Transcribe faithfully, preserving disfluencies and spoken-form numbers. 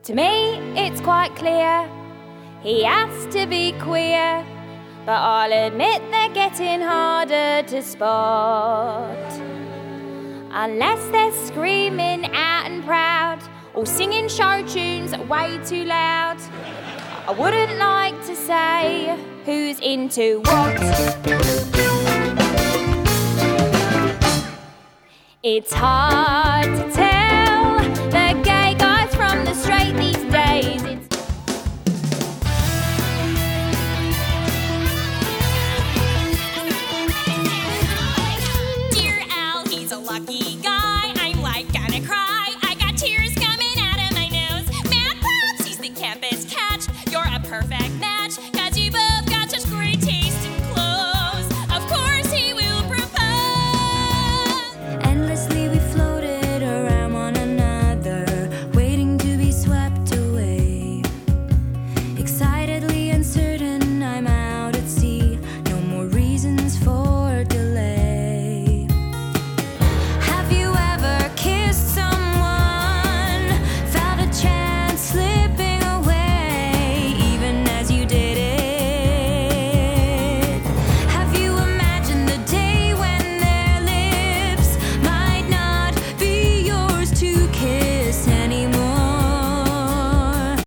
To me, it's quite clear he has to be queer, but I'll admit they're getting harder to spot. Unless they're screaming out and proud or singing show tunes way too loud, I wouldn't like to say who's into what. It's hard to tell the